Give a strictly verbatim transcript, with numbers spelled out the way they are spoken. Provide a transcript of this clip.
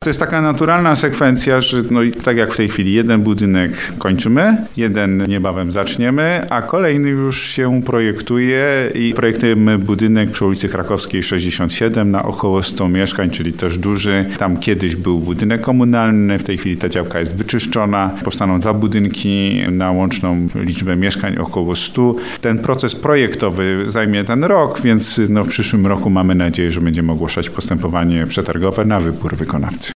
To jest taka naturalna sekwencja, że no i tak jak w tej chwili jeden budynek kończymy, jeden niebawem zaczniemy, a kolejny już się projektuje i projektujemy budynek przy ulicy Krakowskiej sześćdziesiąt siedem na około sto mieszkań, czyli też duży. Tam kiedyś był budynek komunalny, w tej chwili ta działka jest wyczyszczona. Powstaną dwa budynki na łączną liczbę mieszkań około stu. Ten proces projektowy zajmie ten rok, więc no w przyszłym roku mamy nadzieję, że będziemy ogłaszać postępowanie przetargowe na wybór wykonawcy.